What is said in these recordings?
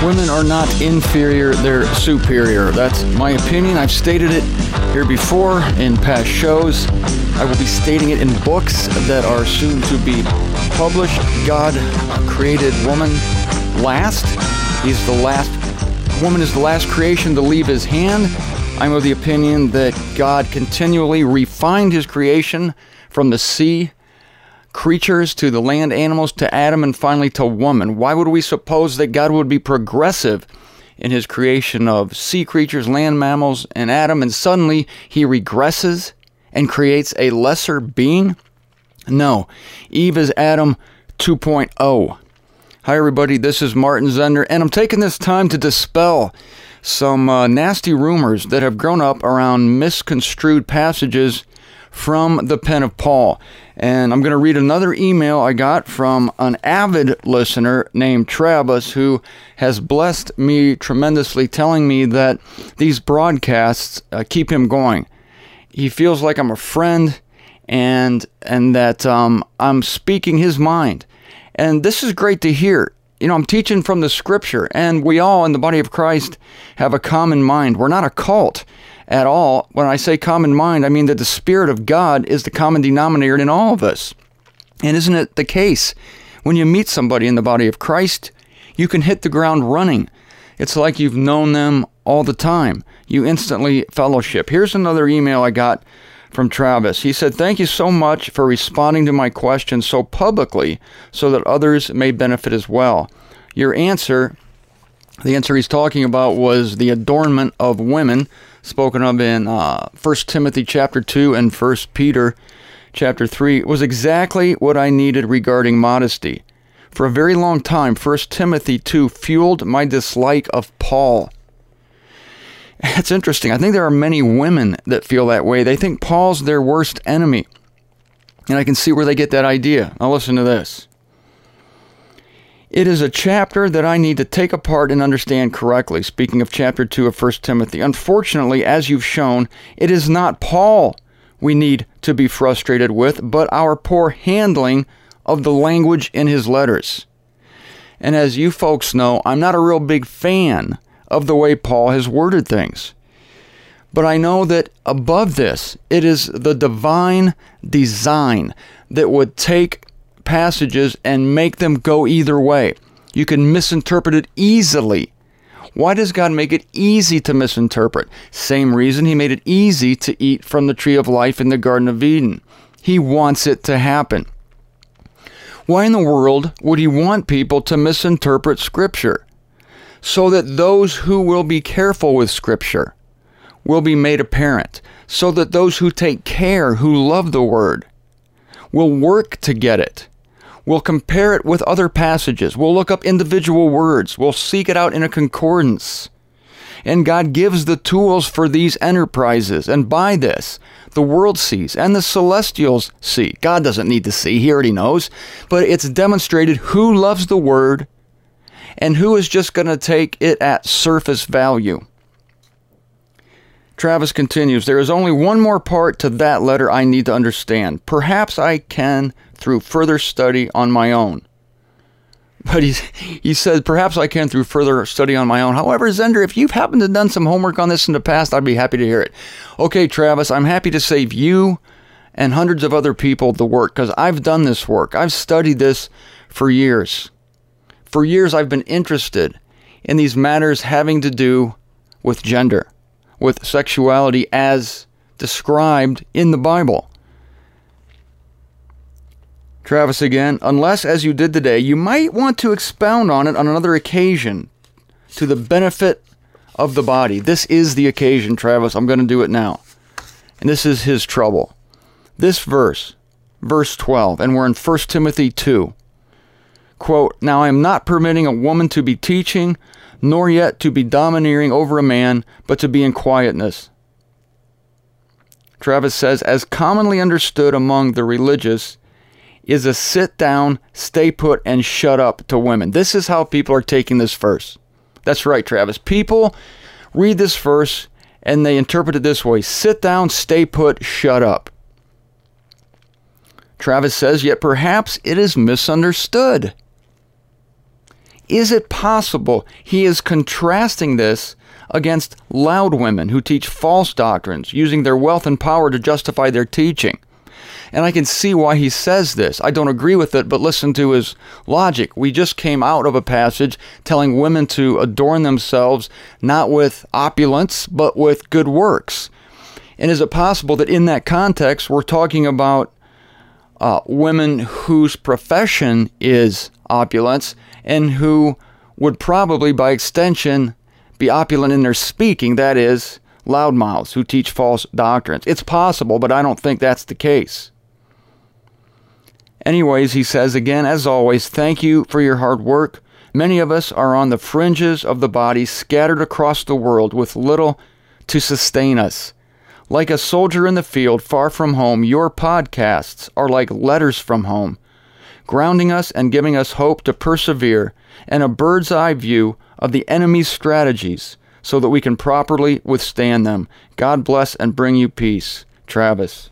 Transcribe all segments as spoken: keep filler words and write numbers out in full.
Women are not inferior, they're superior. That's my opinion. I've stated it here before in past shows. I will be stating it in books that are soon to be published. God created woman last. He's the last, woman is the last creation to leave his hand. I'm of the opinion that God continually refined his creation from the sea creatures to the land animals to Adam and finally to woman. Why would we suppose that God would be progressive in his creation of sea creatures, land mammals, and Adam, and suddenly he regresses and creates a lesser being? No. Eve is Adam two point oh. Hi everybody, this is Martin Zender, and I'm taking this time to dispel some uh, nasty rumors that have grown up around misconstrued passages from the pen of Paul. And I'm going to read another email I got from an avid listener named Travis, who has blessed me tremendously, telling me that these broadcasts uh, keep him going. He feels like I'm a friend and and that um, I'm speaking his mind. And this is great to hear. You know, I'm teaching from the scripture, and we all in the body of Christ have a common mind. We're not a cult at all. When I say common mind, I mean that the Spirit of God is the common denominator in all of us. And isn't it the case? When you meet somebody in the body of Christ, you can hit the ground running. It's like you've known them all the time. You instantly fellowship. Here's another email I got from Travis. He said, "Thank you so much for responding to my question so publicly so that others may benefit as well. Your answer," the answer he's talking about was the adornment of women, spoken of in uh, First Timothy chapter two and First Peter chapter three, was exactly what I needed regarding modesty. For a very long time, First Timothy two fueled my dislike of Paul. It's interesting. I think there are many women that feel that way. They think Paul's their worst enemy. And I can see where they get that idea. Now listen to this. "It is a chapter that I need to take apart and understand correctly," speaking of chapter two of First Timothy. "Unfortunately, as you've shown, it is not Paul we need to be frustrated with, but our poor handling of the language in his letters. And as you folks know, I'm not a real big fan of the way Paul has worded things. But I know that above this, it is the divine design that would take passages and make them go either way. You can misinterpret it easily. Why does God make it easy to misinterpret? Same reason he made it easy to eat from the tree of life in the Garden of Eden. He wants it to happen. Why in the world would he want people to misinterpret Scripture? So that those who will be careful with Scripture will be made apparent. So that those who take care, who love the Word, will work to get it. We'll compare it with other passages. We'll look up individual words. We'll seek it out in a concordance. And God gives the tools for these enterprises. And by this, the world sees and the celestials see. God doesn't need to see. He already knows. But it's demonstrated who loves the Word and who is just going to take it at surface value. Travis continues, "There is only one more part to that letter I need to understand. Perhaps I can through further study on my own." But he, he said, perhaps I can through further study on my own. However, Zender, if you've happened to done some homework on this in the past, I'd be happy to hear it. Okay, Travis, I'm happy to save you and hundreds of other people the work, because I've done this work. I've studied this for years. For years, I've been interested in these matters having to do with gender, with sexuality as described in the Bible. Travis again, "Unless, as you did today, you might want to expound on it on another occasion to the benefit of the body." This is the occasion, Travis. I'm going to do it now. And this is his trouble. This verse, verse twelve, and we're in First Timothy two. Quote, "Now I am not permitting a woman to be teaching, nor yet to be domineering over a man, but to be in quietness." Travis says, "As commonly understood among the religious is a sit down, stay put, and shut up to women." This is how people are taking this verse. That's right, Travis. People read this verse and they interpret it this way: sit down, stay put, shut up. Travis says, "Yet perhaps it is misunderstood. is it possible he is contrasting this against loud women who teach false doctrines, using their wealth and power to justify their teaching? And I can see why he says this. I don't agree with it, but listen to his logic. We just came out of a passage telling women to adorn themselves not with opulence, but with good works. And is it possible that in that context, we're talking about uh, women whose profession is opulence and who would probably, by extension, be opulent in their speaking, that is, loudmouths who teach false doctrines? It's possible, but I don't think that's the case. Anyways, he says again, as always, thank you for your hard work. Many of us are on the fringes of the body, scattered across the world with little to sustain us. Like a soldier in the field, far from home, your podcasts are like letters from home, grounding us and giving us hope to persevere and a bird's eye view of the enemy's strategies so that we can properly withstand them. God bless and bring you peace. Travis.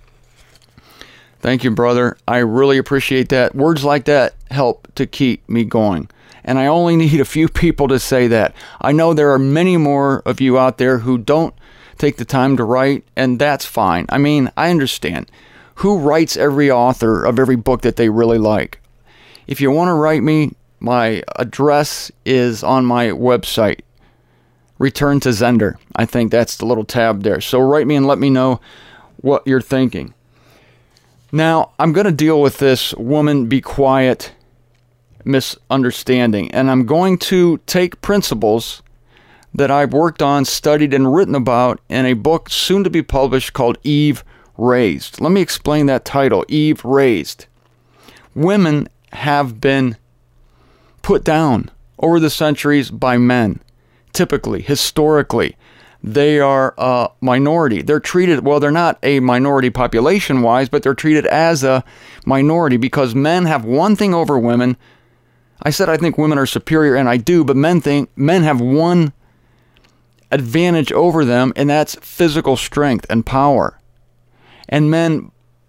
Thank you, brother. I really appreciate that. Words like that help to keep me going. And I only need a few people to say that. I know there are many more of you out there who don't take the time to write, and that's fine. I mean, I understand. Who writes every author of every book that they really like? If you want to write me, my address is on my website. Return to Zender. I think that's the little tab there. So write me and let me know what you're thinking. Now, I'm going to deal with this woman be quiet misunderstanding, and I'm going to take principles that I've worked on, studied, and written about in a book soon to be published called Eve Raised. Let me explain that title, Eve Raised. Women have been put down over the centuries by men. Typically, historically, they are a minority. They're treated, well, they're not a minority population-wise, but they're treated as a minority because men have one thing over women. I said I think women are superior, and I do, but men think men have one advantage over them, and that's physical strength and power. And men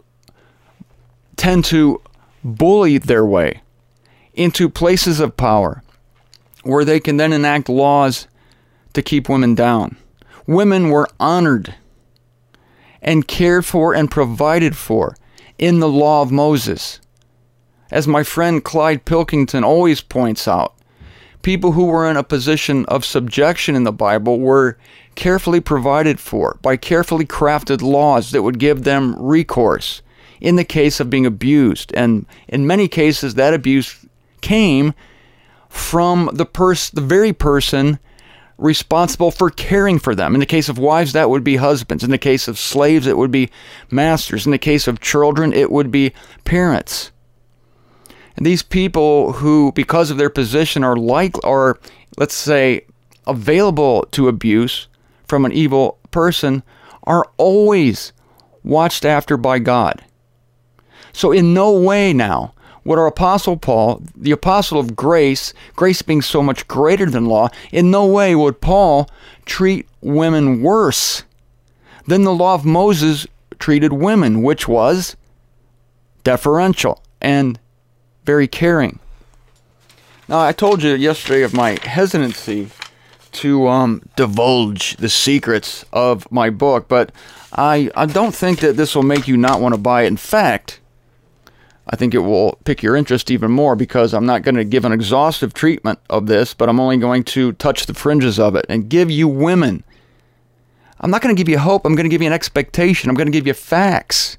tend to bully their way into places of power where they can then enact laws to keep women down. Women were honored and cared for and provided for in the law of Moses. As my friend Clyde Pilkington always points out, people who were in a position of subjection in the Bible were carefully provided for by carefully crafted laws that would give them recourse in the case of being abused. And in many cases, that abuse came from the pers- the very person responsible for caring for them. In the case of wives, that would be husbands. In the case of slaves, it would be masters. In the case of children, it would be parents. And these people who, because of their position, are like, or let's say, available to abuse from an evil person, are always watched after by God. So in no way now would our Apostle Paul, the apostle of grace, grace being so much greater than law, in no way would Paul treat women worse than the law of Moses treated women, which was deferential and very caring. Now, I told you yesterday of my hesitancy to um, divulge the secrets of my book, but I, I don't think that this will make you not want to buy it. In fact, I think it will pique your interest even more because I'm not going to give an exhaustive treatment of this, but I'm only going to touch the fringes of it and give you women. I'm not going to give you hope. I'm going to give you an expectation. I'm going to give you facts.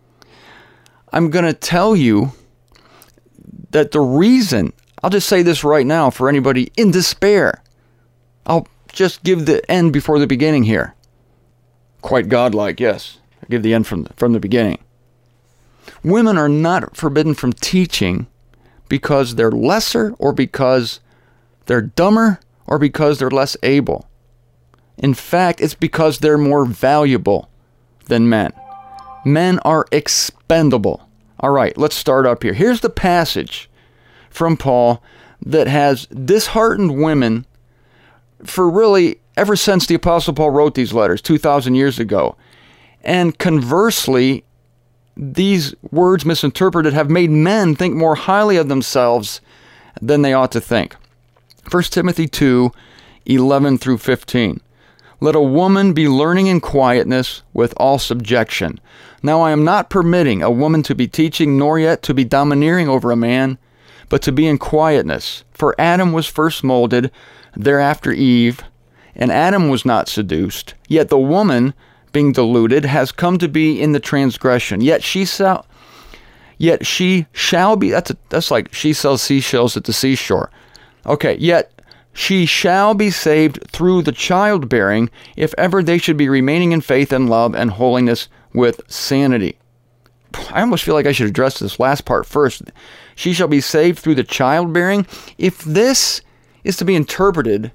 I'm going to tell you that the reason, I'll just say this right now for anybody in despair. I'll just give the end before the beginning here. Quite godlike, yes. I'll give the end from the, from the beginning. Women are not forbidden from teaching because they're lesser or because they're dumber or because they're less able. In fact, it's because they're more valuable than men. Men are expendable. All right, let's start up here. Here's the passage from Paul that has disheartened women for really ever since the Apostle Paul wrote these letters two thousand years ago. And conversely, these words misinterpreted have made men think more highly of themselves than they ought to think. First Timothy two, eleven through fifteen. Let a woman be learning in quietness with all subjection. Now I am not permitting a woman to be teaching, nor yet to be domineering over a man, but to be in quietness. For Adam was first molded, thereafter Eve, and Adam was not seduced. Yet the woman, being deluded, has come to be in the transgression. Yet she shall, yet she shall be. That's a, that's like she sells seashells at the seashore. Okay. Yet she shall be saved through the childbearing, if ever they should be remaining in faith and love and holiness with sanity. I almost feel like I should address this last part first. She shall be saved through the childbearing. If this is to be interpreted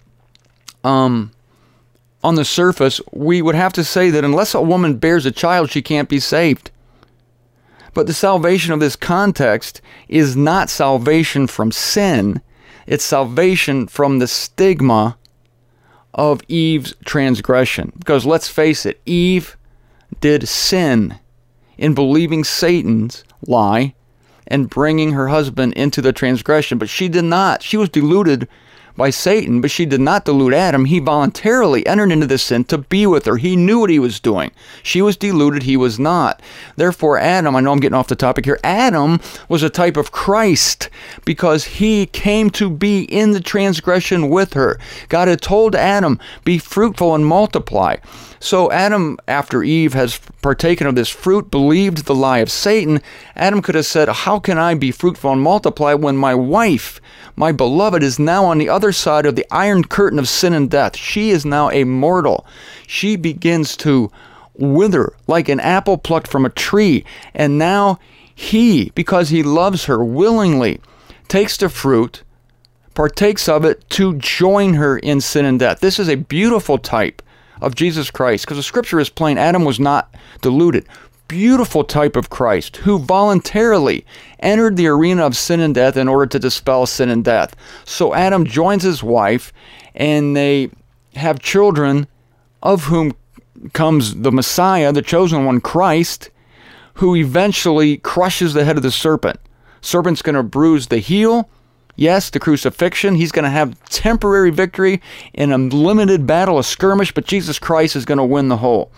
um, on the surface, we would have to say that unless a woman bears a child, she can't be saved. But the salvation of this context is not salvation from sin. It's salvation from the stigma of Eve's transgression. Because let's face it, Eve did sin in believing Satan's lie and bringing her husband into the transgression. But she did not. She was deluded by Satan, but she did not delude Adam. He voluntarily entered into the sin to be with her. He knew what he was doing. She was deluded. He was not. Therefore, Adam, I know I'm getting off the topic here, Adam was a type of Christ because he came to be in the transgression with her. God had told Adam, be fruitful and multiply. So Adam, after Eve has partaken of this fruit, believed the lie of Satan. Adam could have said, how can I be fruitful and multiply when my wife, my beloved, is now on the other side of the iron curtain of sin and death? She is now a mortal. She begins to wither like an apple plucked from a tree. And now he, because he loves her, willingly takes the fruit, partakes of it to join her in sin and death. This is a beautiful type of Jesus Christ, because the scripture is plain. Adam was not deluded. Beautiful type of Christ who voluntarily entered the arena of sin and death in order to dispel sin and death. So Adam joins his wife and they have children, of whom comes the Messiah, the chosen one, Christ, who eventually crushes the head of the serpent. Serpent's going to bruise the heel. Yes, the crucifixion. He's going to have temporary victory in a limited battle, a skirmish, but Jesus Christ is going to win the whole.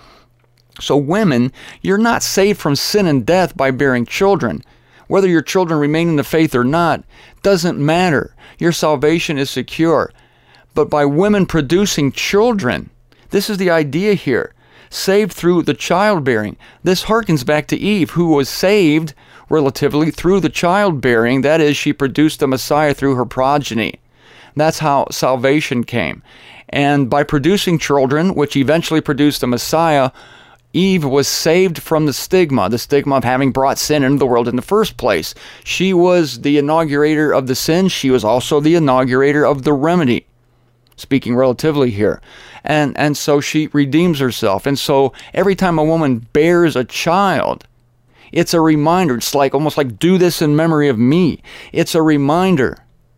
So women, you're not saved from sin and death by bearing children. Whether your children remain in the faith or not doesn't matter. Your salvation is secure. But by women producing children, this is the idea here, saved through the childbearing. This harkens back to Eve, who was saved relatively through the childbearing. That is, she produced the Messiah through her progeny. That's how salvation came. And by producing children, which eventually produced the Messiah, Eve was saved from the stigma, the stigma of having brought sin into the world in the first place. She was the inaugurator of the sin. She was also the inaugurator of the remedy, speaking relatively here. And, and so she redeems herself. And so every time a woman bears a child, it's a reminder. It's like almost like, do this in memory of me. It's a reminder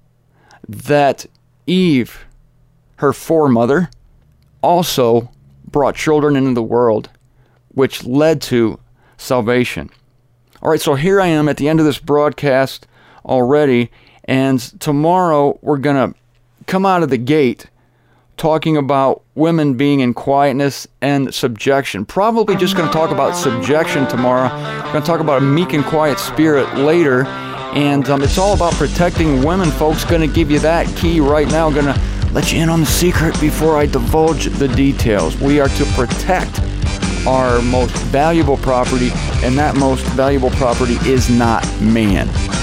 that Eve, her foremother, also brought children into the world, which led to salvation. All right, so here I am at the end of this broadcast already, and tomorrow we're going to come out of the gate talking about women being in quietness and subjection. Probably just going to talk about subjection tomorrow. We're going to talk about a meek and quiet spirit later, and um, it's all about protecting women, folks. Going to give you that key right now. Going to let you in on the secret before I divulge the details. We are to protect our most valuable property, and that most valuable property is not man.